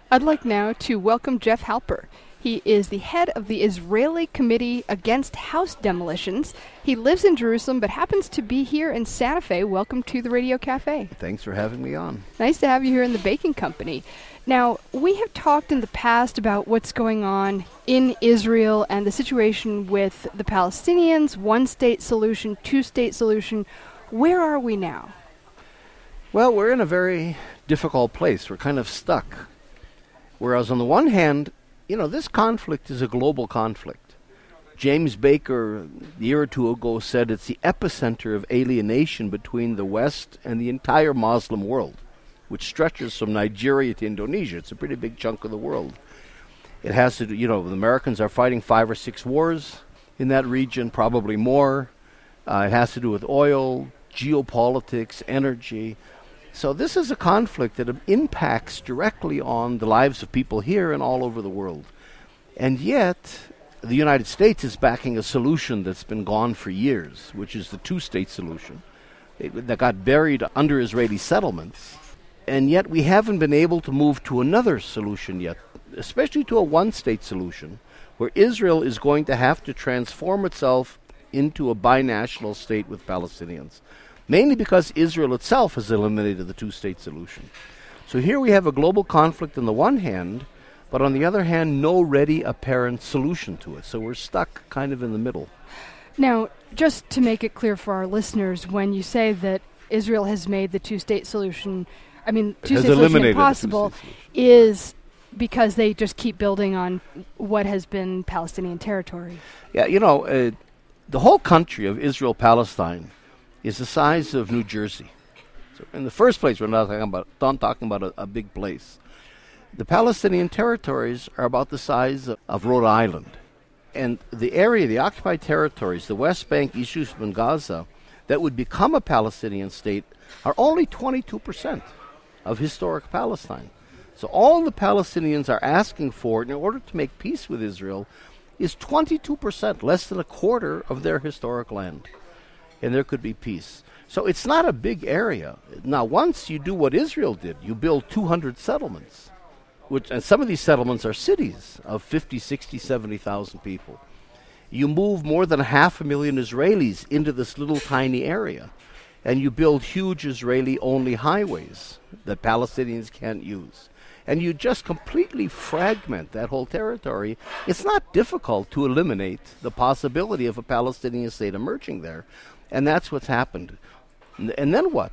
I'd like now to welcome Jeff Halper. He is the head of the Israeli Committee Against House Demolitions. He lives in Jerusalem but happens to be here in Santa Fe. Welcome to the Radio Cafe. Thanks for having me on. Nice to have you here in the Baking Company. Now, we have talked in the past about what's going on in Israel and the situation with the Palestinians, one-state solution, two-state solution. Where are we now? Well, we're in a very difficult place. We're kind of stuck. Whereas on the one hand, this conflict is a global conflict. James Baker, a year or two ago, said it's the epicenter of alienation between the West and the entire Muslim world, which stretches from Nigeria to Indonesia. It's a pretty big chunk of the world. It has to do, the Americans are fighting 5 or 6 wars in that region, probably more. It has to do with oil, geopolitics, energy. So this is a conflict that impacts directly on the lives of people here and all over the world. And yet, the United States is backing a solution that's been gone for years, which is the two-state solution that got buried under Israeli settlements. And yet we haven't been able to move to another solution yet, especially to a one-state solution, where Israel is going to have to transform itself into a binational state with Palestinians, mainly because Israel itself has eliminated the two-state solution. So here we have a global conflict on the one hand, but on the other hand, no ready apparent solution to it. So we're stuck kind of in the middle. Now, just to make it clear for our listeners, when you say that Israel has made the two-state solution, two-state solution impossible, is because they just keep building on what has been Palestinian territory. Yeah, the whole country of Israel-Palestine is the size of New Jersey. So in the first place, we're not talking about a big place. The Palestinian territories are about the size of Rhode Island. And the area, the occupied territories, the West Bank, East Jerusalem, and Gaza, that would become a Palestinian state are only 22% of historic Palestine. So all the Palestinians are asking for in order to make peace with Israel is 22%, less than a quarter of their historic land. And there could be peace. So it's not a big area. Now, once you do what Israel did, you build 200 settlements, and some of these settlements are cities of 50, 60, 70,000 people. You move more than 500,000 Israelis into this little tiny area, and you build huge Israeli-only highways that Palestinians can't use. And you just completely fragment that whole territory. It's not difficult to eliminate the possibility of a Palestinian state emerging there. And that's what's happened. And then what?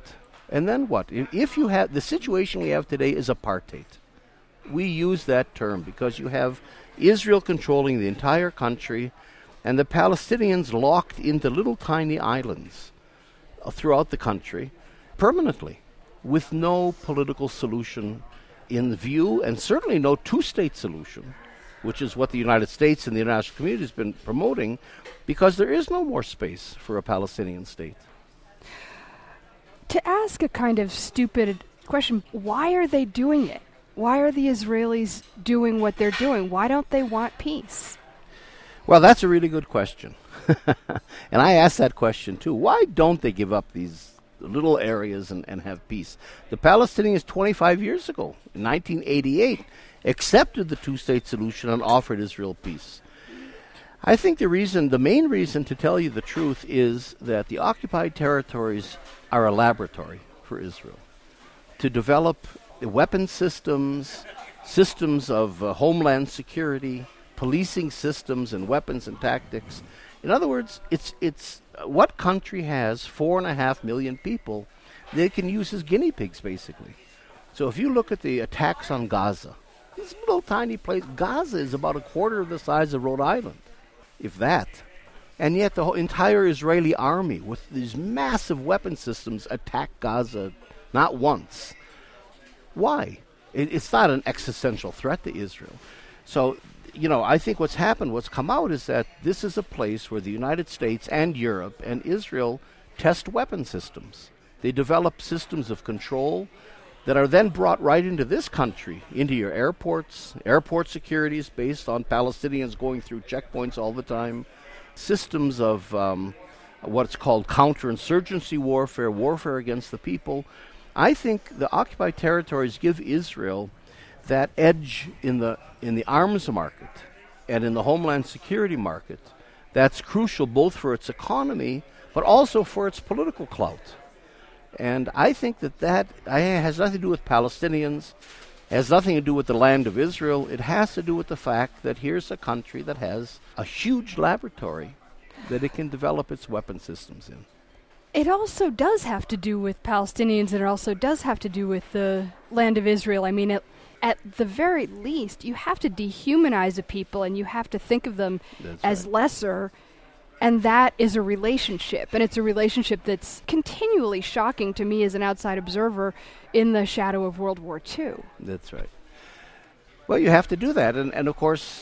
If you have the situation we have today is apartheid. We use that term because you have Israel controlling the entire country and the Palestinians locked into little tiny islands throughout the country permanently with no political solution in view, and certainly no two-state solution, which is what the United States and the international community has been promoting, because there is no more space for a Palestinian state. To ask a kind of stupid question, why are they doing it? Why are the Israelis doing what they're doing? Why don't they want peace? Well, that's a really good question. And I asked that question too. Why don't they give up these little areas and have peace? The Palestinians 25 years ago, in 1988, accepted the two-state solution and offered Israel peace. I think the main reason, to tell you the truth, is that the occupied territories are a laboratory for Israel to develop weapon systems of homeland security, policing systems and weapons and tactics. In other words, it's what country has 4.5 million people they can use as guinea pigs, basically. So if you look at the attacks on Gaza, this little tiny place, Gaza is about a quarter of the size of Rhode Island, if that. And yet the whole entire Israeli army with these massive weapon systems attack Gaza not once. Why? It's not an existential threat to Israel. So, I think what's come out is that this is a place where the United States and Europe and Israel test weapon systems. They develop systems of control that are then brought right into this country, into your airports. Airport security is based on Palestinians going through checkpoints all the time. Systems of what's called counterinsurgency warfare against the people. I think the occupied territories give Israel that edge in the arms market and in the homeland security market that's crucial both for its economy but also for its political clout. And I think that has nothing to do with Palestinians, has nothing to do with the land of Israel. It has to do with the fact that here's a country that has a huge laboratory that it can develop its weapon systems in. It also does have to do with Palestinians, and it also does have to do with the land of Israel. I mean, at the very least, you have to dehumanize a people, and you have to think of them as lesser, and that is a relationship. And it's a relationship that's continually shocking to me as an outside observer in the shadow of World War II. That's right. Well, you have to do that. And of course,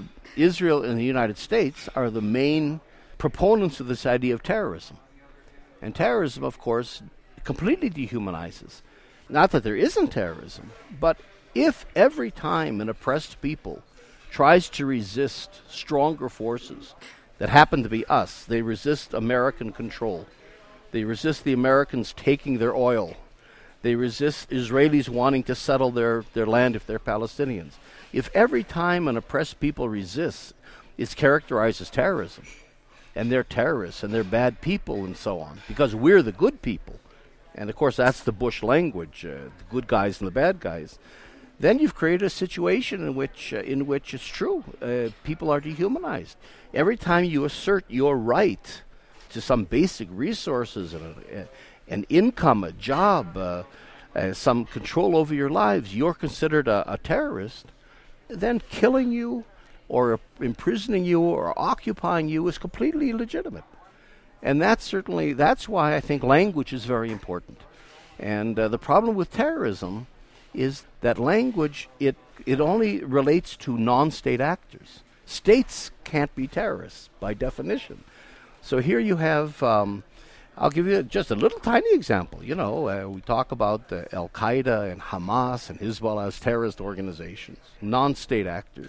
Israel and the United States are the main proponents of this idea of terrorism. And terrorism, of course, completely dehumanizes. Not that there isn't terrorism, but if every time an oppressed people tries to resist stronger forces that happen to be us, they resist American control, they resist the Americans taking their oil, they resist Israelis wanting to settle their land if they're Palestinians. If every time an oppressed people resists, it's characterized as terrorism, and they're terrorists, and they're bad people, and so on, because we're the good people. And, of course, that's the Bush language, the good guys and the bad guys. Then you've created a situation in which it's true. People are dehumanized. Every time you assert your right to some basic resources, an income, a job, some control over your lives, you're considered a terrorist. Then killing you or imprisoning you or occupying you is completely illegitimate. And that's why I think language is very important. And the problem with terrorism is that language, it only relates to non-state actors. States can't be terrorists by definition. So here you have, I'll give you just a little tiny example. We talk about Al-Qaeda and Hamas and Hezbollah as terrorist organizations, non-state actors.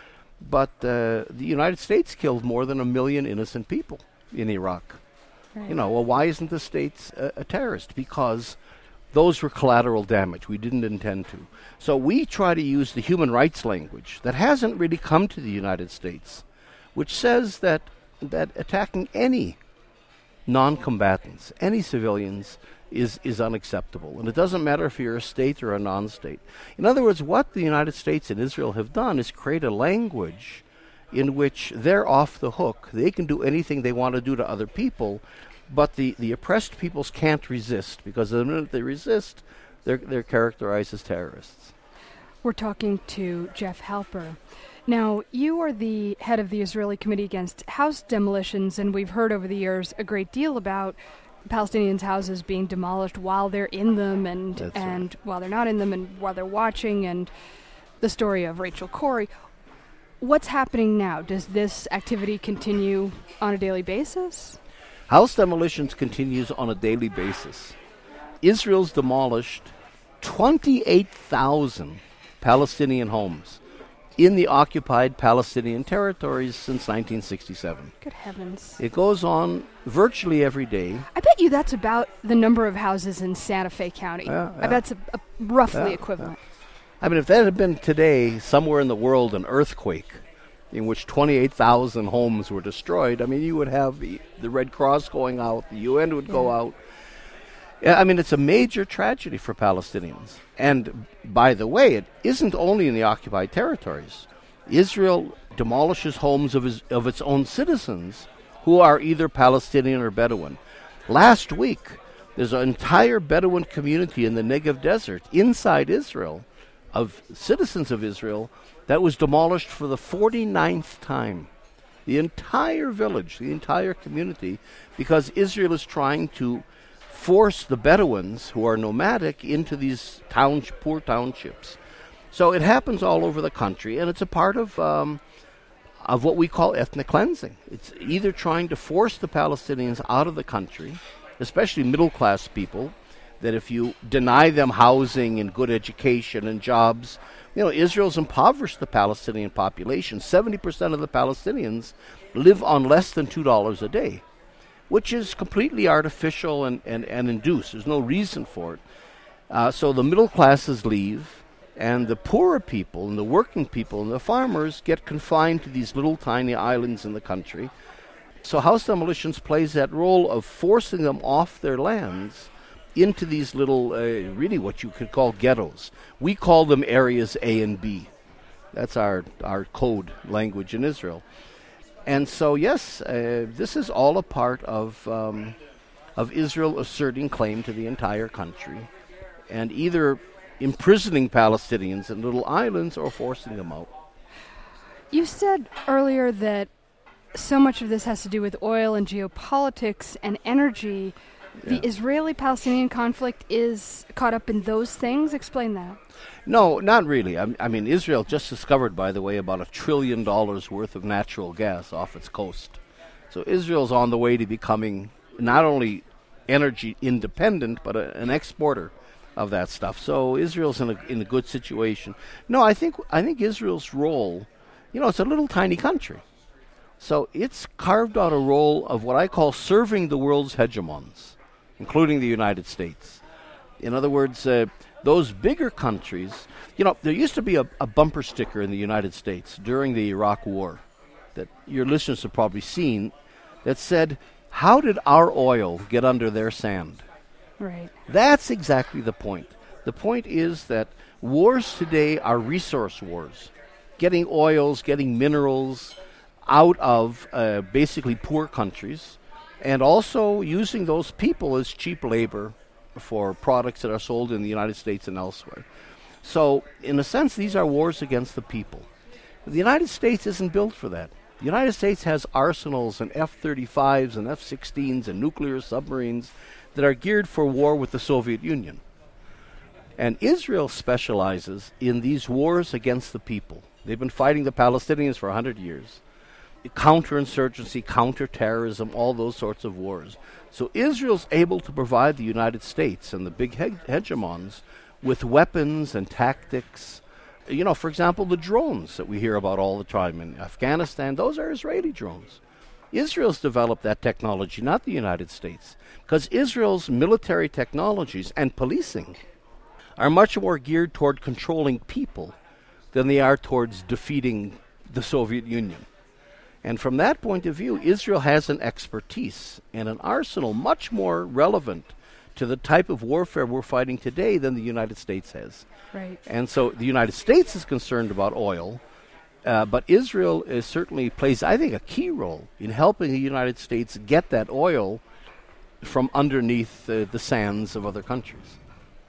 But the United States killed more than 1 million innocent people in Iraq. Right. Well, why isn't the state a terrorist? Because those were collateral damage. We didn't intend to. So we try to use the human rights language that hasn't really come to the United States, which says that attacking any non-combatants, any civilians, is unacceptable. And it doesn't matter if you're a state or a non-state. In other words, what the United States and Israel have done is create a language in which they're off the hook. They can do anything they want to do to other people, but the oppressed peoples can't resist, because the minute they resist, they're characterized as terrorists. We're talking to Jeff Halper. Now, you are the head of the Israeli Committee Against House Demolitions, and we've heard over the years a great deal about Palestinians' houses being demolished while they're in them and while they're not in them and while they're watching, and the story of Rachel Corrie. What's happening now? Does this activity continue on a daily basis? House demolitions continues on a daily basis. Israel's demolished 28,000 Palestinian homes in the occupied Palestinian territories since 1967. Good heavens. It goes on virtually every day. I bet you that's about the number of houses in Santa Fe County. I bet it's a roughly equivalent. I mean, if that had been today, somewhere in the world, an earthquake in which 28,000 homes were destroyed, I mean, you would have the Red Cross going out, the UN would go out. I mean, it's a major tragedy for Palestinians. And, by the way, it isn't only in the occupied territories. Israel demolishes homes of its own citizens who are either Palestinian or Bedouin. Last week, there's an entire Bedouin community in the Negev Desert inside Israel, of citizens of Israel, that was demolished for the 49th time. The entire village, the entire community, because Israel is trying to force the Bedouins, who are nomadic, into these poor townships. So it happens all over the country, and it's a part of what we call ethnic cleansing. It's either trying to force the Palestinians out of the country, especially middle-class people, that if you deny them housing and good education and jobs, Israel's impoverished the Palestinian population. 70% of the Palestinians live on less than $2 a day, which is completely artificial and induced. There's no reason for it. So the middle classes leave, And the poorer people and the working people and the farmers get confined to these little tiny islands in the country. So house demolitions plays that role of forcing them off their lands into these little, really what you could call ghettos. We call them areas A and B. That's our code language in Israel. And so, yes, this is all a part of Israel asserting claim to the entire country and either imprisoning Palestinians in little islands or forcing them out. You said earlier that so much of this has to do with oil and geopolitics and energy. Yeah. The Israeli-Palestinian conflict is caught up in those things? Explain that. No, not really. I mean, Israel just discovered, by the way, about $1 trillion worth of natural gas off its coast. So Israel's on the way to becoming not only energy independent, but an exporter of that stuff. So Israel's in a good situation. No, I think Israel's role, it's a little tiny country. So it's carved out a role of what I call serving the world's hegemons, including the United States. In other words, those bigger countries, there used to be a bumper sticker in the United States during the Iraq War that your listeners have probably seen that said, "How did our oil get under their sand?" Right. That's exactly the point. The point is that wars today are resource wars, getting oils, getting minerals out of basically poor countries, and also using those people as cheap labor for products that are sold in the United States and elsewhere. So, in a sense, these are wars against the people. The United States isn't built for that. The United States has arsenals and F-35s and F-16s and nuclear submarines that are geared for war with the Soviet Union. And Israel specializes in these wars against the people. They've been fighting the Palestinians for 100 years. Counterinsurgency, counterterrorism, all those sorts of wars. So Israel's able to provide the United States and the big hegemons with weapons and tactics. For example, the drones that we hear about all the time in Afghanistan, those are Israeli drones. Israel's developed that technology, not the United States, because Israel's military technologies and policing are much more geared toward controlling people than they are towards defeating the Soviet Union. And from that point of view, Israel has an expertise and an arsenal much more relevant to the type of warfare we're fighting today than the United States has. Right. And so the United States is concerned about oil, but Israel certainly plays, I think, a key role in helping the United States get that oil from underneath the sands of other countries.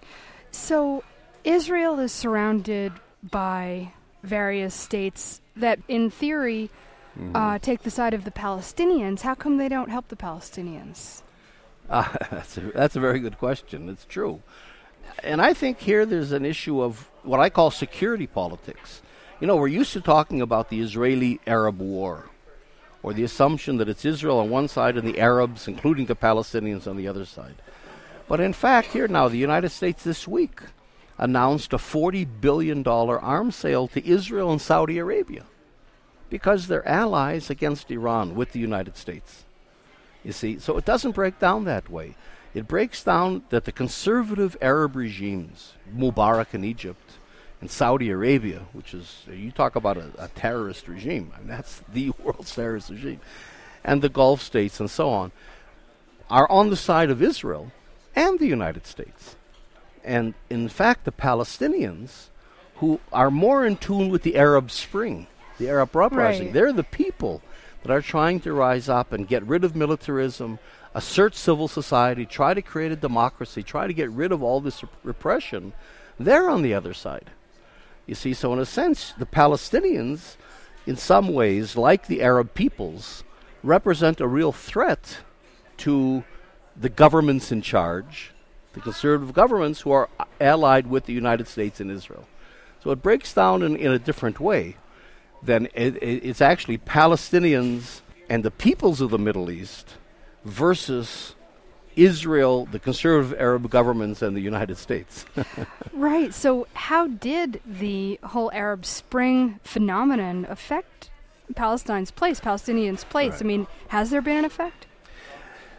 So Israel is surrounded by various states that, in theory, take the side of the Palestinians. How come they don't help the Palestinians? That's a very good question. It's true. And I think here there's an issue of what I call security politics. We're used to talking about the Israeli-Arab war, or the assumption that it's Israel on one side and the Arabs, including the Palestinians, on the other side. But in fact, here now, the United States this week announced a $40 billion arms sale to Israel and Saudi Arabia because they're allies against Iran with the United States. You see, so it doesn't break down that way. It breaks down that the conservative Arab regimes, Mubarak in Egypt, and Saudi Arabia, which is, you talk about a terrorist regime, and that's the world's terrorist regime, and the Gulf states and so on, are on the side of Israel and the United States. And in fact, the Palestinians, who are more in tune with the Arab Spring, the Arab uprising, they're the people that are trying to rise up and get rid of militarism, assert civil society, try to create a democracy, try to get rid of all this repression. They're on the other side. You see, so in a sense, the Palestinians, in some ways, like the Arab peoples, represent a real threat to the governments in charge, the conservative governments who are allied with the United States and Israel. So it breaks down in a different way. Then it's actually Palestinians and the peoples of the Middle East versus Israel, the conservative Arab governments, and the United States. Right. So how did the whole Arab Spring phenomenon affect Palestinians' place? Right. I mean, has there been an effect?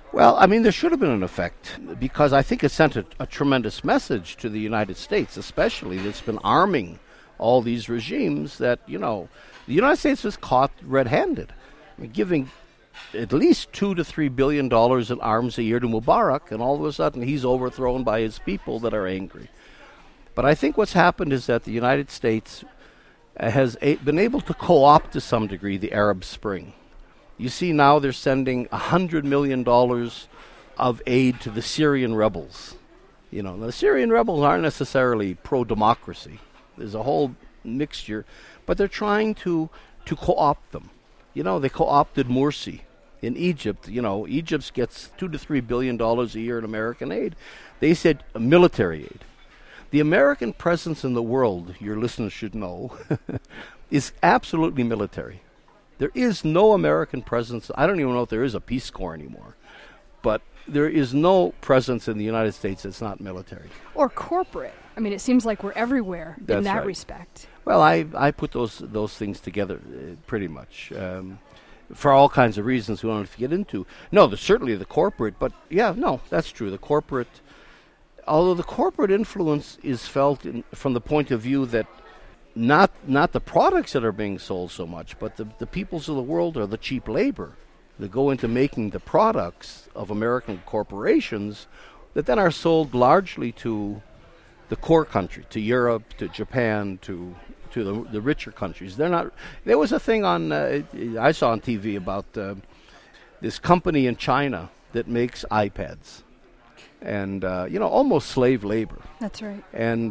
Well, I mean, there should have been an effect, because I think it sent a tremendous message to the United States, especially, that's been arming all these regimes, that, the United States was caught red-handed. I mean, giving at least $2 to $3 billion in arms a year to Mubarak, and all of a sudden he's overthrown by his people that are angry. But I think what's happened is that the United States has been able to co-opt to some degree the Arab Spring. You see now they're sending $100 million of aid to the Syrian rebels. The Syrian rebels aren't necessarily pro-democracy. There's a whole mixture, but they're trying to co-opt them. They co-opted Morsi in Egypt. Egypt gets $2 to $3 billion a year in American aid. They said military aid. The American presence in the world, your listeners should know, is absolutely military. There is no American presence. I don't even know if there is a Peace Corps anymore. But there is no presence in the United States that's not military. Or corporate. I mean, it seems like we're everywhere in that respect. Well, I put those things together pretty much for all kinds of reasons we don't have to get into. No, certainly the corporate, but yeah, no, that's true. The corporate, although the corporate influence is felt from the point of view that not the products that are being sold so much, but the peoples of the world are the cheap labor that go into making the products of American corporations that then are sold largely to the core country, to Europe, to Japan, to the richer countries. They're not. There was a thing I saw on TV about this company in China that makes iPads, and almost slave labor. That's right. And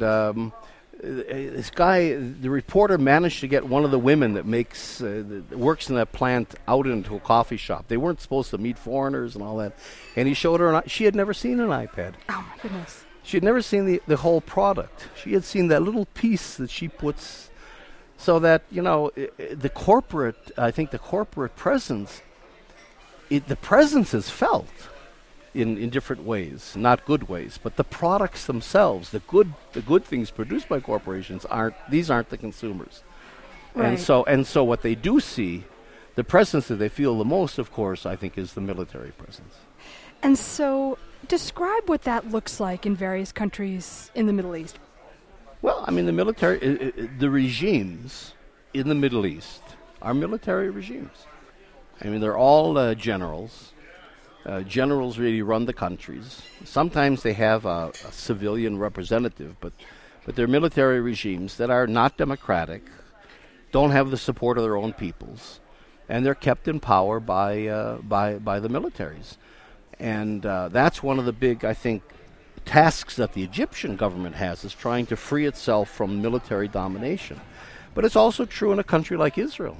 this guy, the reporter, managed to get one of the women that works in that plant out into a coffee shop. They weren't supposed to meet foreigners and all that, and he showed her. She had never seen an iPad. Oh my goodness. She had never seen the whole product. She had seen that little piece that she puts, so that, the corporate, I think the corporate presence, the presence is felt in different ways, not good ways, but the products themselves, the good things produced by corporations aren't the consumers. Right. And so what they do see, the presence that they feel the most, of course, I think, is the military presence. And so describe what that looks like in various countries in the Middle East. Well, I mean, the regimes in the Middle East are military regimes. I mean, they're all generals. Generals really run the countries. Sometimes they have a civilian representative, but they're military regimes that are not democratic, don't have the support of their own peoples, and they're kept in power by the militaries. And that's one of the big, I think, tasks that the Egyptian government has, is trying to free itself from military domination. But it's also true in a country like Israel,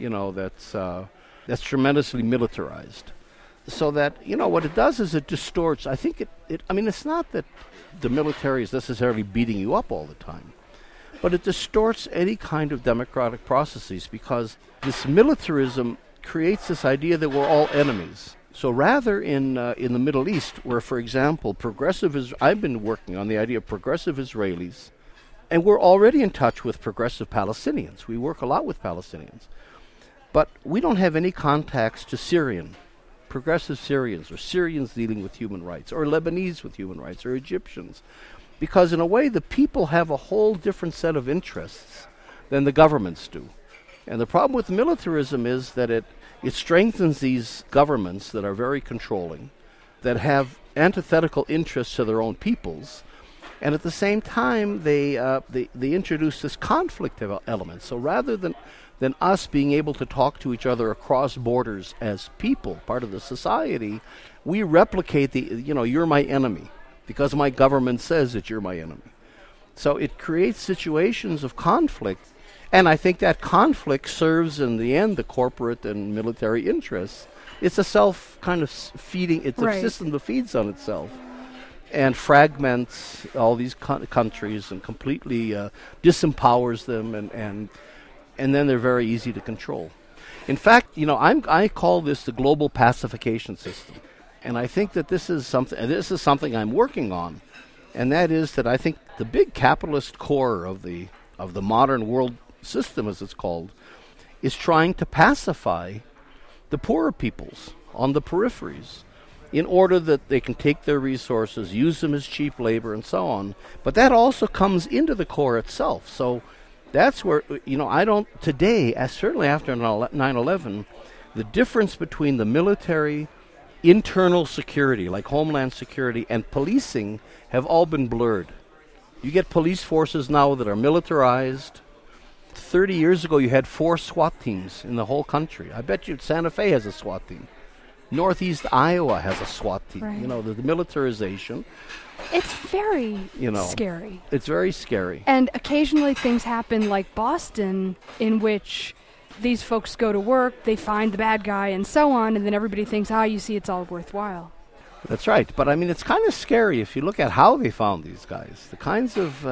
that's tremendously militarized. So that, what it does is it distorts. I think it's not that the military is necessarily beating you up all the time, but it distorts any kind of democratic processes, because this militarism creates this idea that we're all enemies. So rather in the Middle East, where, for example, I've been working on the idea of progressive Israelis, and we're already in touch with progressive Palestinians. We work a lot with Palestinians. But we don't have any contacts to progressive Syrians, or Syrians dealing with human rights, or Lebanese with human rights, or Egyptians. Because in a way, the people have a whole different set of interests than the governments do. And the problem with militarism is that it strengthens these governments that are very controlling, that have antithetical interests to their own peoples, and at the same time they introduce this conflict element. So rather than us being able to talk to each other across borders as people, part of the society, we replicate you're my enemy because my government says that you're my enemy. So it creates situations of conflict. And I think that conflict serves, in the end, the corporate and military interests. It's a self-feeding, it's a system that feeds on itself and fragments all these countries and completely disempowers them, and then they're very easy to control. In fact, I call this the global pacification system. And I think that this is something I'm working on. And that is that I think the big capitalist core of the modern world system, as it's called, is trying to pacify the poorer peoples on the peripheries, in order that they can take their resources, use them as cheap labor, and so on. But that also comes into the Corps itself. So that's where, I don't, today, certainly after 9/11, the difference between the military, internal security, like Homeland Security, and policing have all been blurred. You get police forces now that are militarized. 30 years ago, you had 4 SWAT teams in the whole country. I bet you Santa Fe has a SWAT team. Northeast Iowa has a SWAT team. Right. The militarization. It's very scary. It's very scary. And occasionally things happen like Boston, in which these folks go to work, they find the bad guy, and so on, and then everybody thinks, you see, it's all worthwhile. That's right. But, it's kind of scary if you look at how they found these guys. The kinds of,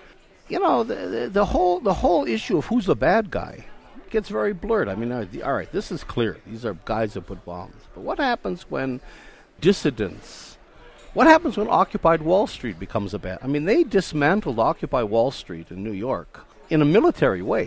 the whole issue of who's the bad guy gets very blurred. All right, this is clear. These are guys that put bombs. But what happens when dissidents, what happens when Occupy Wall Street becomes a bad? They dismantled Occupy Wall Street in New York in a military way.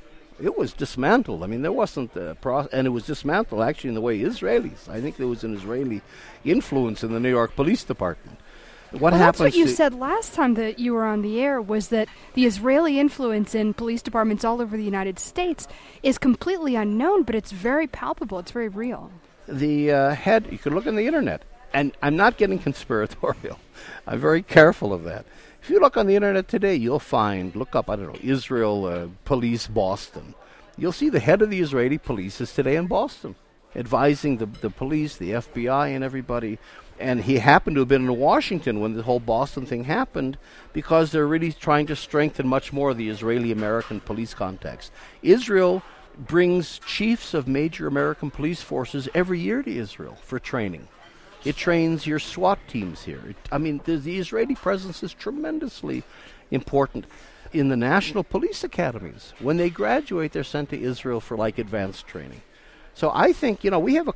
It was dismantled. There wasn't and it was dismantled actually in the way Israelis. I think there was an Israeli influence in the New York Police Department. That's what you said last time that you were on the air, was that the Israeli influence in police departments all over the United States is completely unknown, but it's very palpable. It's very real. The head, you can look on the internet, and I'm not getting conspiratorial. I'm very careful of that. If you look on the internet today, you'll look up, Israel Police Boston. You'll see the head of the Israeli police is today in Boston, advising the police, the FBI, and everybody. And he happened to have been in Washington when the whole Boston thing happened, because they're really trying to strengthen much more the Israeli-American police contacts. Israel brings chiefs of major American police forces every year to Israel for training. It trains your SWAT teams here. The Israeli presence is tremendously important in the national police academies. When they graduate, they're sent to Israel for advanced training. So I think, we have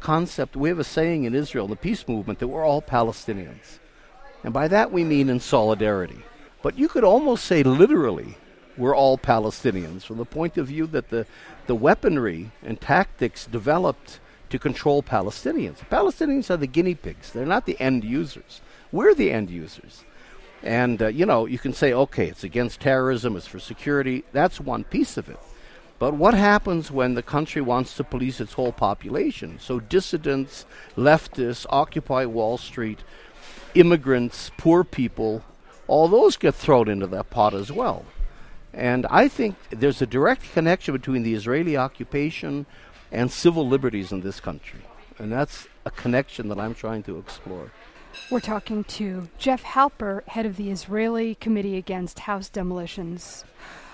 a saying in Israel, in the peace movement, that we're all Palestinians. And by that we mean in solidarity. But you could almost say literally, we're all Palestinians, from the point of view that the weaponry and tactics developed to control Palestinians. The Palestinians are the guinea pigs. They're not the end users. We're the end users. And, you can say, okay, it's against terrorism, it's for security. That's one piece of it. But what happens when the country wants to police its whole population? So dissidents, leftists, Occupy Wall Street, immigrants, poor people, all those get thrown into that pot as well. And I think there's a direct connection between the Israeli occupation and civil liberties in this country. And that's a connection that I'm trying to explore. We're talking to Jeff Halper, head of the Israeli Committee Against House Demolitions.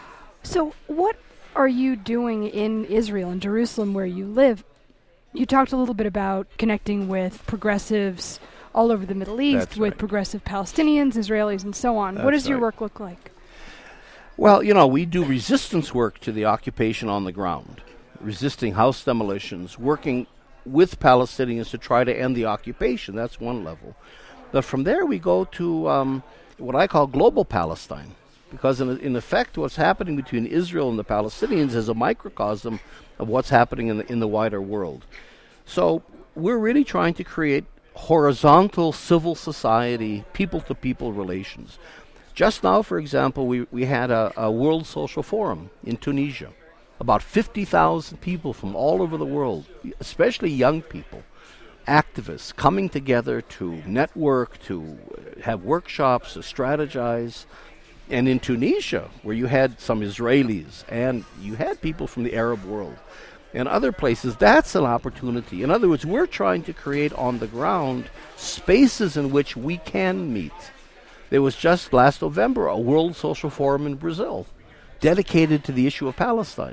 So what are you doing in Israel, in Jerusalem, where you live? You talked a little bit about connecting with progressives all over the Middle East, with progressive Palestinians, Israelis, and so on. What does your work look like? Well, we do resistance work to the occupation on the ground, resisting house demolitions, working with Palestinians to try to end the occupation. That's one level. But from there we go to what I call global Palestine, because in effect what's happening between Israel and the Palestinians is a microcosm of what's happening in the wider world. So we're really trying to create horizontal civil society, people-to-people relations. Just now, for example, we had a World Social Forum in Tunisia. About 50,000 people from all over the world, especially young people, activists, coming together to network, to have workshops, to strategize. And in Tunisia, where you had some Israelis and you had people from the Arab world and other places, that's an opportunity. In other words, we're trying to create on the ground spaces in which we can meet. There was just last November a World Social Forum in Brazil dedicated to the issue of Palestine.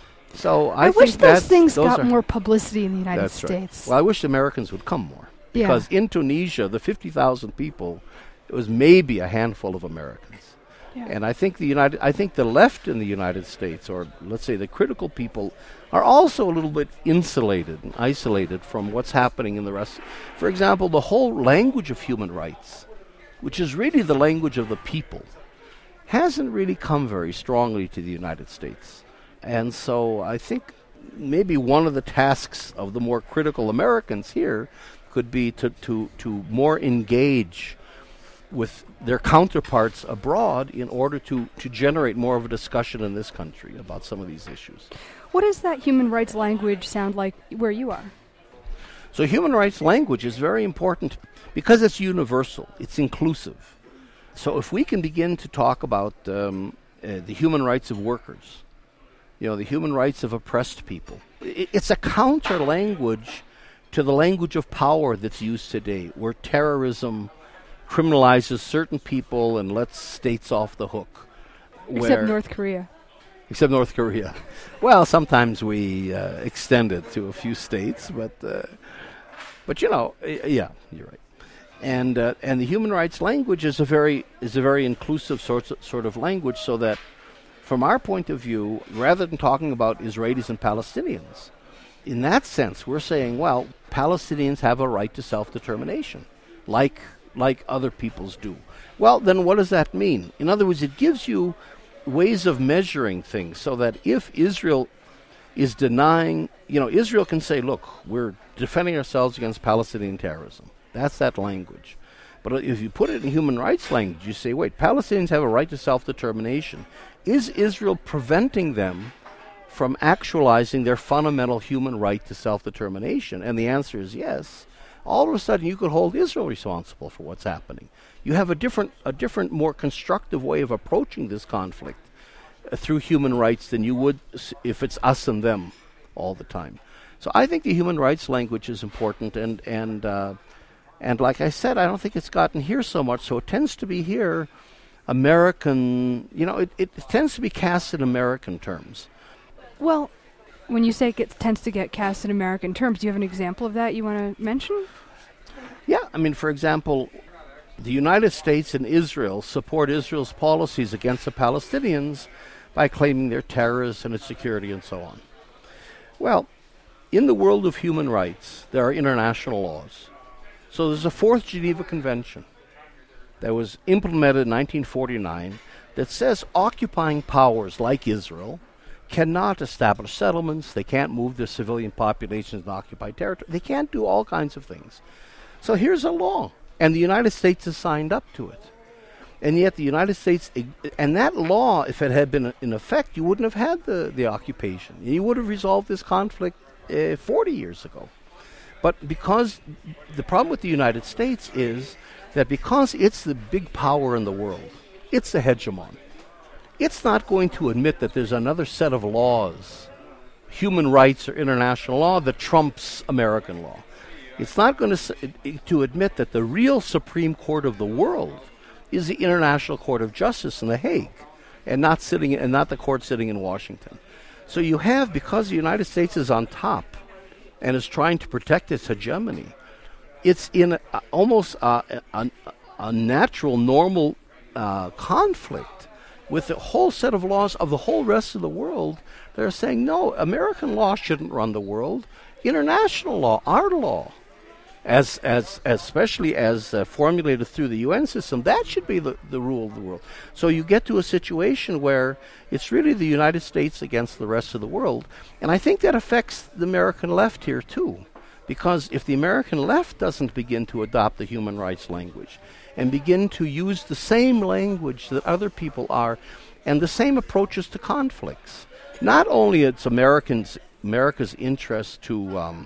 So I wish think those things got more publicity in the United States. Right. Well, I wish Americans would come more. Because in Tunisia, the 50,000 people, it was maybe a handful of Americans. Yeah. And I think the left in the United States, or let's say the critical people, are also a little bit insulated and isolated from what's happening in the rest. For example, the whole language of human rights, which is really the language of the people, hasn't really come very strongly to the United States. And so I think maybe one of the tasks of the more critical Americans here could be to more engage with their counterparts abroad in order to generate more of a discussion in this country about some of these issues. What does that human rights language sound like where you are? So human rights language is very important because it's universal, it's inclusive. So if we can begin to talk about the human rights of workers, the human rights of oppressed people, it's a counter language to the language of power that's used today, where terrorism criminalizes certain people and lets states off the hook. Except North Korea. Except North Korea. Well, sometimes we extend it to a few states, but yeah, you're right. And the human rights language is a very inclusive sort of language, so that from our point of view, rather than talking about Israelis and Palestinians, in that sense, we're saying, well, Palestinians have a right to self-determination, like other peoples do. Well, then what does that mean? In other words, it gives you ways of measuring things, so that if Israel is denying, Israel can say, look, we're defending ourselves against Palestinian terrorism. That's that language. But if you put it in human rights language, you say, wait, Palestinians have a right to self-determination. Is Israel preventing them from actualizing their fundamental human right to self-determination? And the answer is yes. All of a sudden you could hold Israel responsible for what's happening. You have a different, more constructive way of approaching this conflict through human rights than you would if it's us and them all the time. So I think the human rights language is important, and like I said, I don't think it's gotten here so much, so it tends to be here American, it tends to be cast in American terms. Well, when you say it tends to get cast in American terms, do you have an example of that you want to mention? Yeah, for example, the United States and Israel support Israel's policies against the Palestinians by claiming they're terrorists and insecurity and so on. Well, in the world of human rights, there are international laws. So there's a Fourth Geneva Convention that was implemented in 1949 that says occupying powers like Israel cannot establish settlements, they can't move their civilian populations in occupied territory, they can't do all kinds of things. So here's a law, and the United States has signed up to it. And yet the United States, and that law, if it had been in effect, you wouldn't have had the occupation. You would have resolved this conflict 40 years ago. But because the problem with the United States is that because it's the big power in the world, it's the hegemon, it's not going to admit that there's another set of laws, human rights or international law, that trumps American law. It's not going to admit that the real Supreme Court of the world is the International Court of Justice in The Hague, and not the court sitting in Washington. So you have, because the United States is on top and is trying to protect its hegemony, it's in almost a natural, normal conflict with the whole set of laws of the whole rest of the world. They're saying, no, American law shouldn't run the world. International law, our law, especially as formulated through the UN system, that should be the rule of the world. So you get to a situation where it's really the United States against the rest of the world. And I think that affects the American left here too. Because if the American left doesn't begin to adopt the human rights language and begin to use the same language that other people are and the same approaches to conflicts, not only it's America's interest to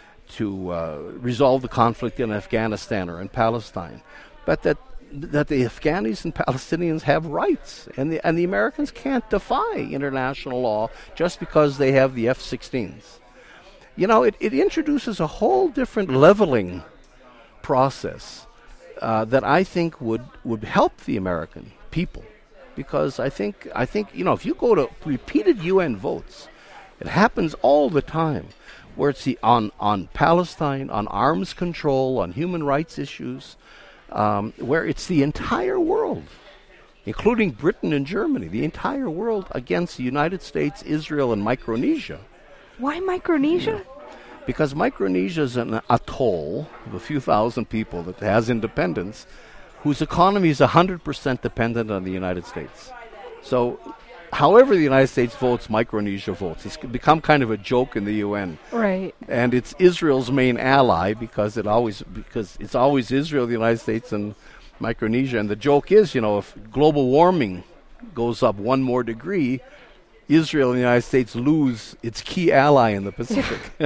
resolve the conflict in Afghanistan or in Palestine, but that the Afghanis and Palestinians have rights, and the Americans can't defy international law just because they have the F-16s. It introduces a whole different leveling process that I think would help the American people, because I think if you go to repeated UN votes, it happens all the time, where it's on Palestine, on arms control, on human rights issues, where it's the entire world, including Britain and Germany, the entire world against the United States, Israel, and Micronesia. Why Micronesia? Because Micronesia is an atoll of a few thousand people that has independence, whose economy is 100% dependent on the United States. So however the United States votes, Micronesia votes. It's become kind of a joke in the UN. Right. And it's Israel's main ally because it's always Israel, the United States, and Micronesia. And the joke is, if global warming goes up 1 more degree, Israel and the United States lose its key ally in the Pacific.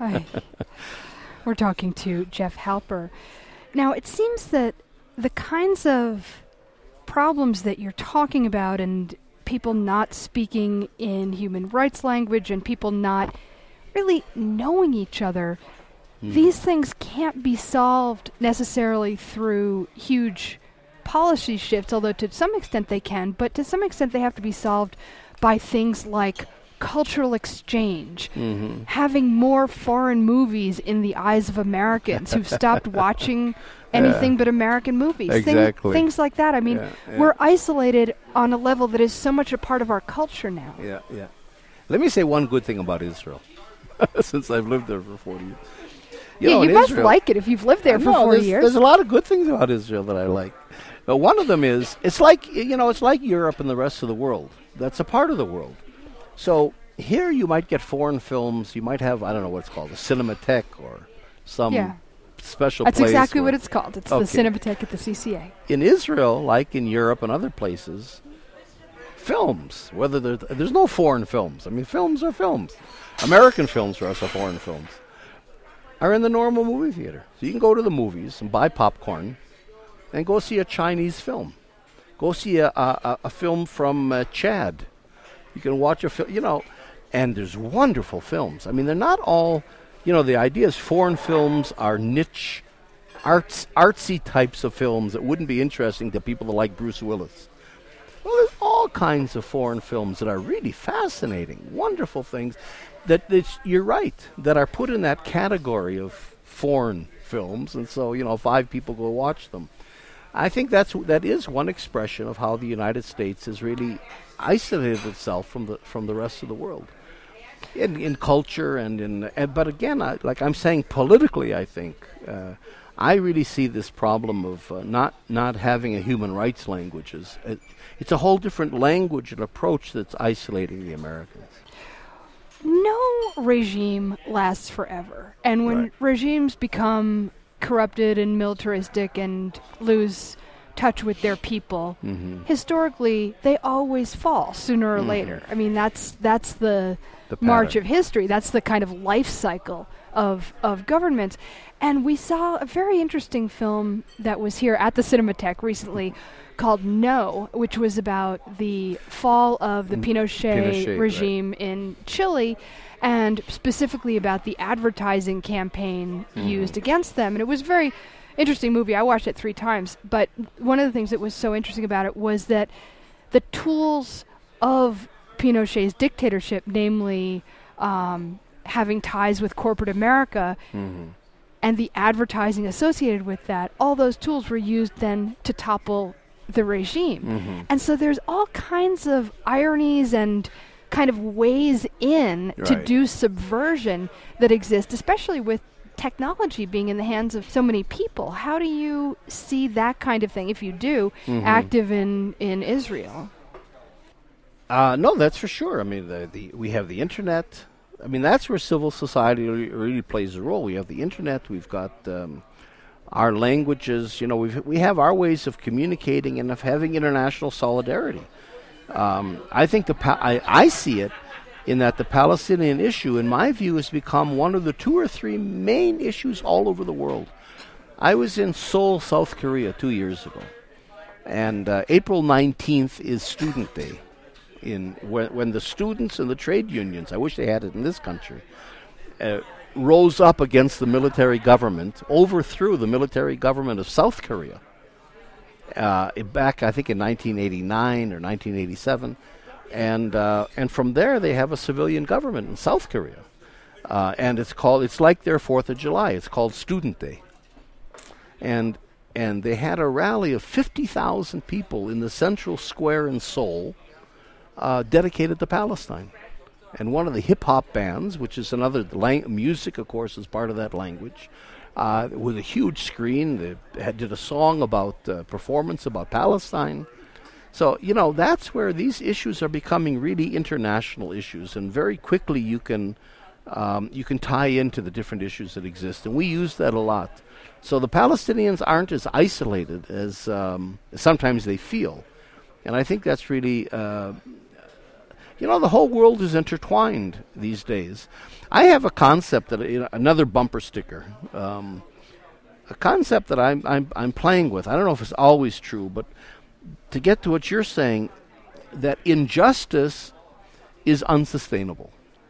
We're talking to Jeff Halper. Now, it seems that the kinds of problems that you're talking about, and people not speaking in human rights language and people not really knowing each other, these things can't be solved necessarily through huge policy shifts, although to some extent they can, but to some extent they have to be solved by things like cultural exchange, having more foreign movies in the eyes of Americans who've stopped watching anything but American movies. Exactly. Things like that. I mean, we're isolated on a level that is so much a part of our culture now. Yeah. Let me say one good thing about Israel, since I've lived there for 40 years. You must like it if you've lived there for 40 years. There's a lot of good things about Israel that I like. But one of them is, it's like Europe and the rest of the world. That's a part of the world. So here you might get foreign films. You might have, I don't know what it's called, a Cinematheque or some special place. That's exactly what it's called. It's the Cinematheque at the CCA. In Israel, like in Europe and other places, films, whether there's no foreign films. I mean, films are films. American films for us are foreign films. Are in the normal movie theater. So you can go to the movies and buy popcorn and go see a Chinese film. Go see a film from Chad. You can watch a film, and there's wonderful films. I mean, they're not all, the idea is foreign films are niche, artsy types of films that wouldn't be interesting to people that like Bruce Willis. Well, there's all kinds of foreign films that are really fascinating, wonderful things that you're right, that are put in that category of foreign films, and so, 5 people go watch them. I think that is one expression of how the United States has really isolated itself from the rest of the world, in culture and but again, I'm saying politically, I think I really see this problem of not having a human rights language as it's a whole different language and approach that's isolating the Americans. No regime lasts forever, and when regimes become corrupted and militaristic and lose touch with their people, historically they always fall sooner or later. I mean, that's the march of history. That's the kind of life cycle of governments. And we saw a very interesting film that was here at the Cinematheque recently called No, which was about the fall of the Pinochet regime in Chile, and specifically about the advertising campaign used against them. And it was a very interesting movie. I watched it 3 times. But one of the things that was so interesting about it was that the tools of Pinochet's dictatorship, namely having ties with corporate America, and the advertising associated with that, all those tools were used then to topple the regime. And so there's all kinds of ironies and kind of ways in to do subversion that exist, especially with technology being in the hands of so many people. How do you see that kind of thing, if you do, active in Israel? No, that's for sure. I mean, we have the internet. I mean, that's where civil society really plays a role. We have the internet. We've got our languages. We have our ways of communicating and of having international solidarity. I think I see it in that the Palestinian issue, in my view, has become one of the 2 or 3 main issues all over the world. I was in Seoul, South Korea 2 years ago, and April 19th is Student Day. When the students and the trade unions, I wish they had it in this country, rose up against the military government, overthrew the military government of South Korea back, I think, in 1989 or 1987. And from there, they have a civilian government in South Korea. And it's like their 4th of July. It's called Student Day. And they had a rally of 50,000 people in the central square in Seoul, dedicated to Palestine. And one of the hip-hop bands, which is another music, of course, is part of that language, with a huge screen, they did a song about performance about Palestine. So, that's where these issues are becoming really international issues, and very quickly you can tie into the different issues that exist, and we use that a lot. So the Palestinians aren't as isolated as sometimes they feel, and I think that's really, the whole world is intertwined these days. I have a concept that another bumper sticker, a concept that I'm playing with. I don't know if it's always true, but to get to what you're saying, that injustice is unsustainable.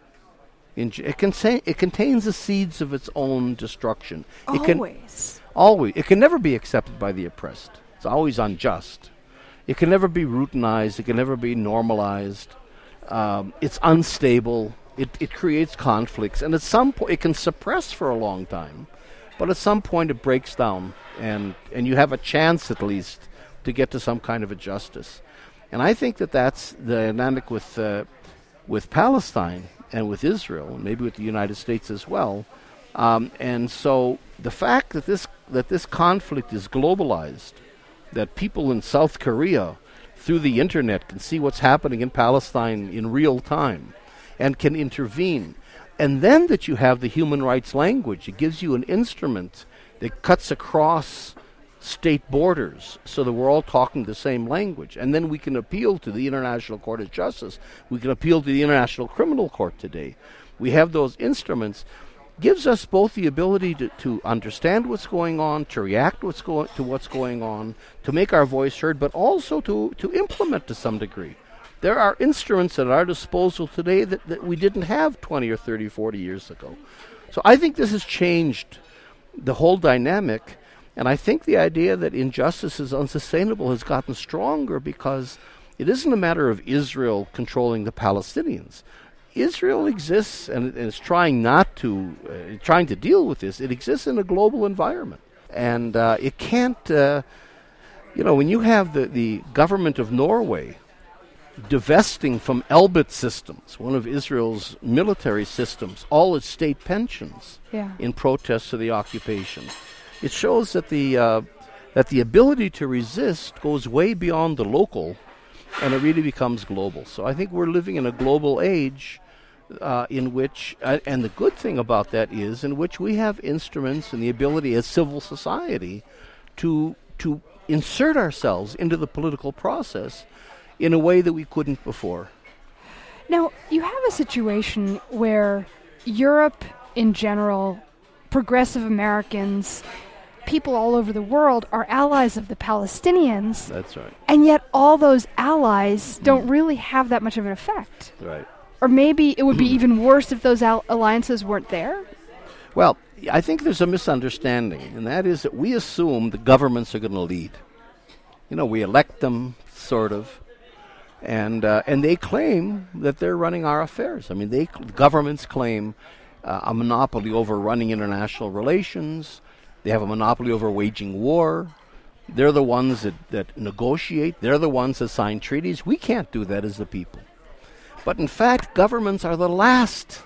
It contains the seeds of its own destruction. Always. It can never be accepted by the oppressed. It's always unjust. It can never be routinized. It can never be normalized. It's unstable. It creates conflicts. And at some point, it can suppress for a long time. But at some point, it breaks down. And you have a chance, at least, to get to some kind of a justice. And I think that's the dynamic with Palestine and with Israel, and maybe with the United States as well. And so the fact that this conflict is globalized, that people in South Korea through the internet can see what's happening in Palestine in real time and can intervene, and then that you have the human rights language, it gives you an instrument that cuts across state borders so that we're all talking the same language. And then we can appeal to the International Court of Justice. We can appeal to the International Criminal Court today. We have those instruments. Gives us both the ability to understand what's going on, to react to what's going on, to make our voice heard, but also to implement to some degree. There are instruments at our disposal today that we didn't have 20 or 30, 40 years ago. So I think this has changed the whole dynamic. And I think the idea that injustice is unsustainable has gotten stronger because it isn't a matter of Israel controlling the Palestinians. Israel exists and is trying to deal with this. It exists in a global environment. And it can't, when you have the government of Norway divesting from Elbit Systems, one of Israel's military systems, all its state pensions in protest to the occupation, it shows that the ability to resist goes way beyond the local, and it really becomes global. So I think we're living in a global age in which, and the good thing about that is, in which we have instruments and the ability as civil society to insert ourselves into the political process in a way that we couldn't before. Now, you have a situation where Europe in general, progressive Americans, people all over the world are allies of the Palestinians. That's right. And yet all those allies don't really have that much of an effect. Right. Or maybe it would be even worse if those alliances weren't there? Well, I think there's a misunderstanding, and that is that we assume the governments are going to lead. We elect them, sort of, and they claim that they're running our affairs. I mean, governments claim a monopoly over running international relations. They have a monopoly over waging war. They're the ones that negotiate. They're the ones that sign treaties. We can't do that as the people. But in fact, governments are the last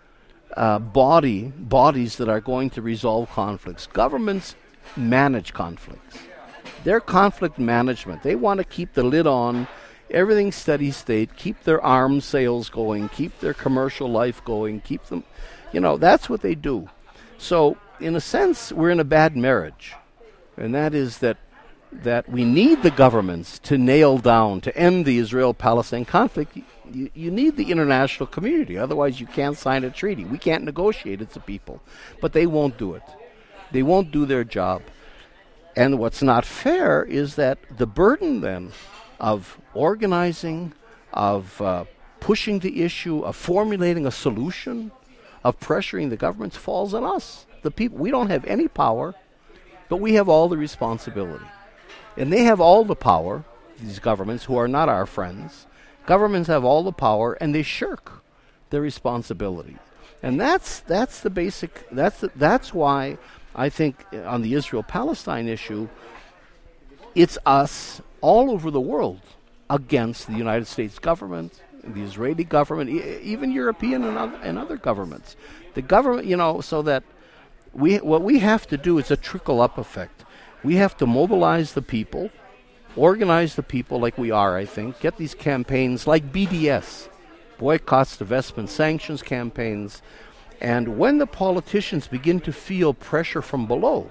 bodies that are going to resolve conflicts. Governments manage conflicts. They're conflict management. They want to keep the lid on everything steady state, keep their arms sales going, keep their commercial life going, keep them, that's what they do. So, in a sense, we're in a bad marriage. And that is that we need the governments to nail down, to end the Israel-Palestine conflict. You need the international community. Otherwise, you can't sign a treaty. We can't negotiate as a people. But they won't do it. They won't do their job. And what's not fair is that the burden then of organizing, of pushing the issue, of formulating a solution, of pressuring the governments falls on us, the people. We don't have any power, but we have all the responsibility. And they have all the power, these governments who are not our friends. Governments have all the power, and they shirk their responsibility. And that's the basic. That's why I think on the Israel-Palestine issue, it's us all over the world against the United States government, the Israeli government, even European and other governments. The government, so that what we have to do is a trickle-up effect. We have to mobilize the people organize the people like we are, I think, get these campaigns like BDS, boycotts, divestment, sanctions campaigns, and when the politicians begin to feel pressure from below,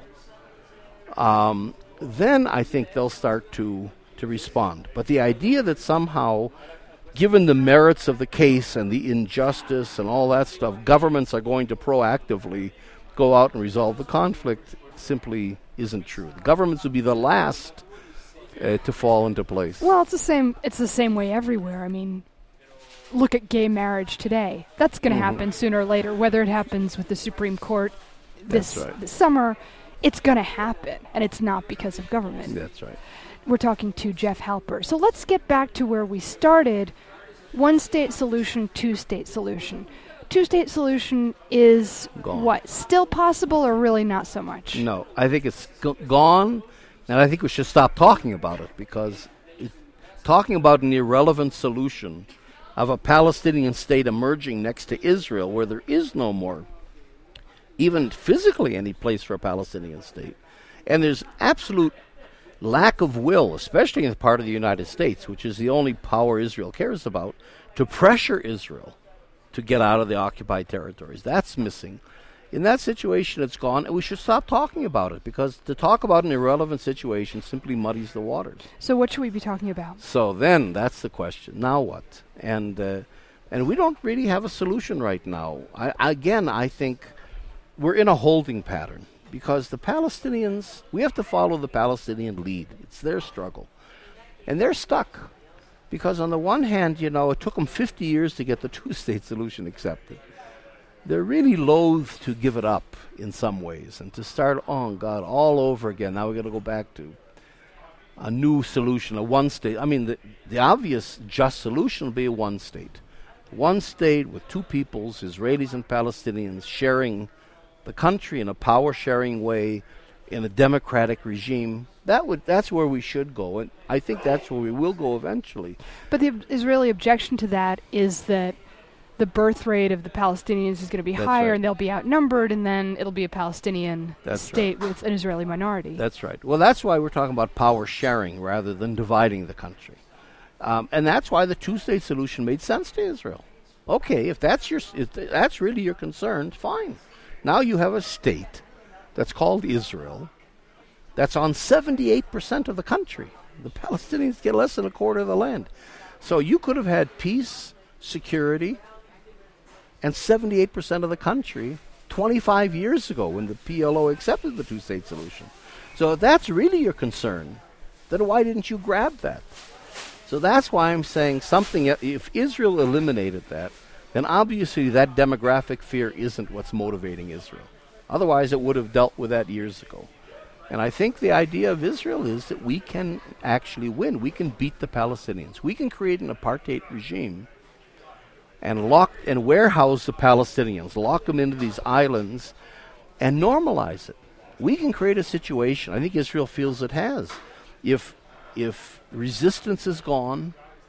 then I think they'll start to respond. But the idea that somehow, given the merits of the case and the injustice and all that stuff, governments are going to proactively go out and resolve the conflict simply isn't true. The governments would be the last to fall into place. Well, it's the same way everywhere. I mean, look at gay marriage today. That's going to happen sooner or later, whether it happens with the Supreme Court this summer. It's going to happen, and it's not because of government. That's right. We're talking to Jeff Halper. So let's get back to where we started. One-state solution, two-state solution. Two-state solution is what? Still possible or really not so much? No, I think it's gone, and I think we should stop talking about it because talking about an irrelevant solution of a Palestinian state emerging next to Israel where there is no more even physically any place for a Palestinian state, and there's absolute lack of will, especially in the part of the United States, which is the only power Israel cares about, to pressure Israel to get out of the occupied territories. That's missing. In that situation, it's gone, and we should stop talking about it, because to talk about an irrelevant situation simply muddies the waters. So what should we be talking about? So then, that's the question. Now what? And we don't really have a solution right now. I think we're in a holding pattern. Because the Palestinians, we have to follow the Palestinian lead. It's their struggle. And they're stuck. Because on the one hand, it took them 50 years to get the two-state solution accepted. They're really loath to give it up in some ways and to start, oh, God, all over again. Now we've got to go back to a new solution, a one-state. I mean, the obvious just solution will be a one-state. One state with two peoples, Israelis and Palestinians, sharing the country in a power-sharing way, in a democratic regime. That's where we should go, and I think that's where we will go eventually. But the Israeli objection to that is that the birth rate of the Palestinians is going to be higher, and they'll be outnumbered, and then it'll be a Palestinian state with an Israeli minority. That's right. Well, that's why we're talking about power-sharing rather than dividing the country. And that's why the two-state solution made sense to Israel. Okay, if that's really your concern, fine. Now you have a state that's called Israel that's on 78% of the country. The Palestinians get less than a quarter of the land. So you could have had peace, security, and 78% of the country 25 years ago when the PLO accepted the two-state solution. So if that's really your concern, then why didn't you grab that? So that's why I'm saying something, if Israel eliminated that, then obviously that demographic fear isn't what's motivating Israel. Otherwise, it would have dealt with that years ago. And I think the idea of Israel is that we can actually win. We can beat the Palestinians. We can create an apartheid regime and warehouse the Palestinians, lock them into these islands, and normalize it. We can create a situation, I think Israel feels it has. If resistance is gone,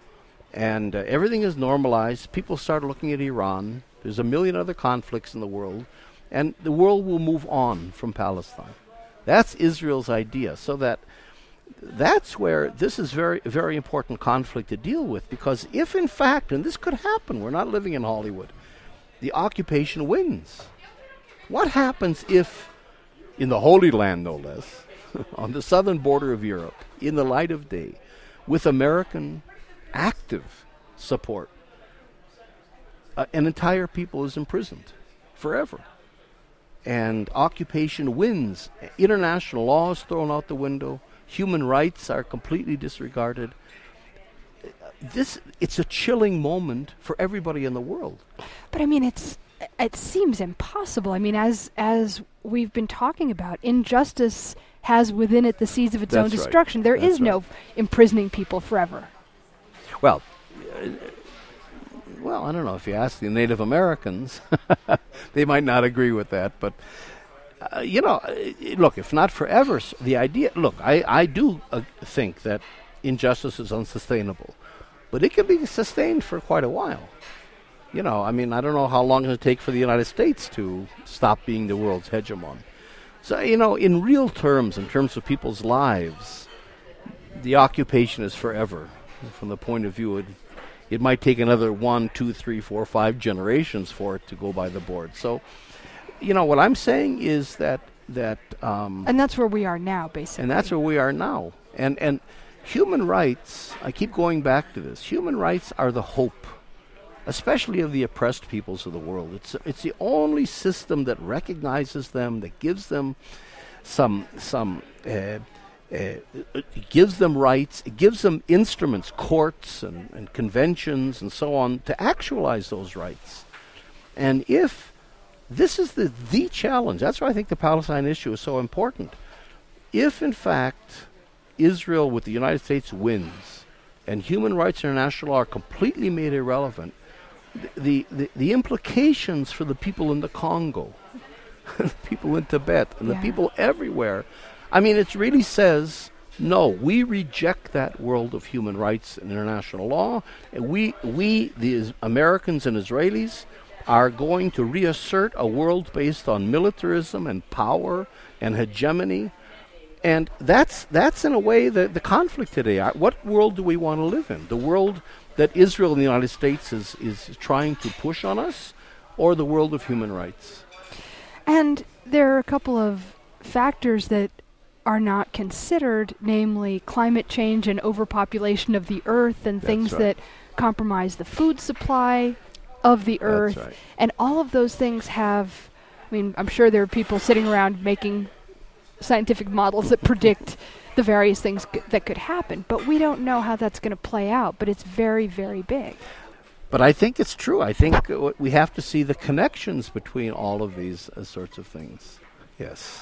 and everything is normalized, people start looking at Iran. There's a million other conflicts in the world, and the world will move on from Palestine. That's Israel's idea. So that's where this is very, very important conflict to deal with, because if in fact, and this could happen, we're not living in Hollywood, the occupation wins. What happens if, in the Holy Land no less, on the southern border of Europe, in the light of day, with American active support, an entire people is imprisoned forever, and occupation wins. International law is thrown out the window. Human rights are completely disregarded. It's a chilling moment for everybody in the world. But I mean, it seems impossible. I mean, as we've been talking about, injustice has within it the seeds of its own destruction. There is no imprisoning people forever. Well, I don't know. If you ask the Native Americans, they might not agree with that. But, look, if not forever, the idea... Look, I do think that injustice is unsustainable. But it can be sustained for quite a while. I don't know how long it'll take for the United States to stop being the world's hegemon. So, in real terms, in terms of people's lives, the occupation is forever. From the point of view, it might take another 1, 2, 3, 4, 5 generations for it to go by the board. So, what I'm saying is that and that's where we are now, basically. And that's where we are now. And human rights, I keep going back to this. Human rights are the hope, especially of the oppressed peoples of the world. It's the only system that recognizes them, that gives them it gives them rights, it gives them instruments, courts and conventions and so on, to actualize those rights. And if this is the challenge, that's why I think the Palestine issue is so important. If, in fact, Israel with the United States wins and human rights international law are completely made irrelevant, the implications for the people in the Congo, the people in Tibet, and the people everywhere, I mean, it really says, no, we reject that world of human rights and international law, and we the Americans and Israelis, are going to reassert a world based on militarism and power and hegemony. And that's in a way the conflict today. What world do we want to live in? The world that Israel and the United States is trying to push on us, or the world of human rights? And there are a couple of factors that are not considered, namely climate change and overpopulation of the earth and things that compromise the food supply of the earth. Right. And all of those things have, I'm sure there are people sitting around making scientific models that predict the various things that could happen, but we don't know how that's going to play out, but it's very, very big. But I think it's true. I think we have to see the connections between all of these sorts of things. Yes.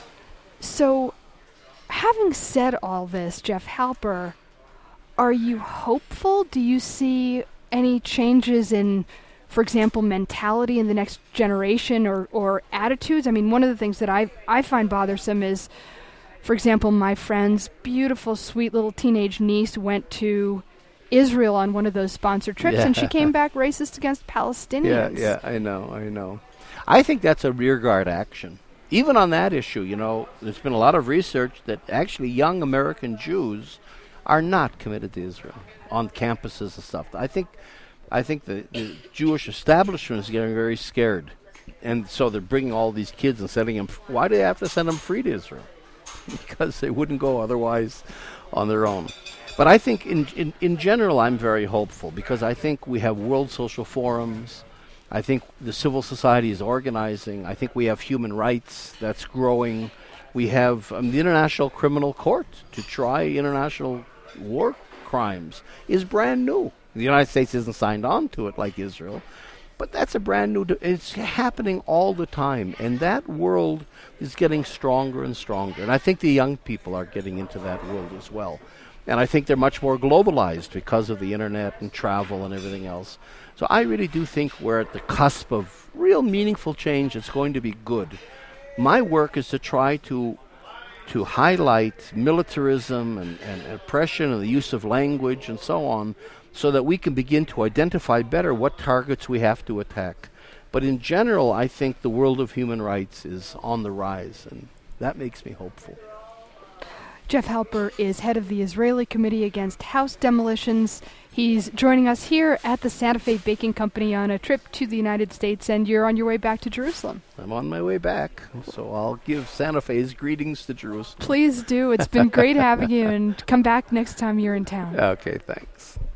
So, having said all this, Jeff Halper, are you hopeful? Do you see any changes in, for example, mentality in the next generation or attitudes? One of the things that I find bothersome is, for example, my friend's beautiful, sweet little teenage niece went to Israel on one of those sponsored trips, and she came back racist against Palestinians. Yeah, I know. I think that's a rearguard action. Even on that issue, there's been a lot of research that actually young American Jews are not committed to Israel on campuses and stuff. I think the Jewish establishment is getting very scared. And so they're bringing all these kids and sending them. Why do they have to send them free to Israel? Because they wouldn't go otherwise on their own. But I think in general I'm very hopeful, because I think we have world social forums. I think the civil society is organizing. I think we have human rights that's growing. We have the International Criminal Court to try international war crimes is brand new. The United States isn't signed on to it like Israel, but that's a brand new... it's happening all the time, and that world is getting stronger and stronger. And I think the young people are getting into that world as well. And I think they're much more globalized because of the internet and travel and everything else. So I really do think we're at the cusp of real meaningful change that's going to be good. My work is to try to highlight militarism and oppression and the use of language and so on, so that we can begin to identify better what targets we have to attack. But in general, I think the world of human rights is on the rise, and that makes me hopeful. Jeff Halper is head of the Israeli Committee Against House Demolitions. He's joining us here at the Santa Fe Baking Company on a trip to the United States, and you're on your way back to Jerusalem. I'm on my way back, so I'll give Santa Fe's greetings to Jerusalem. Please do. It's been great having you, and come back next time you're in town. Okay, thanks.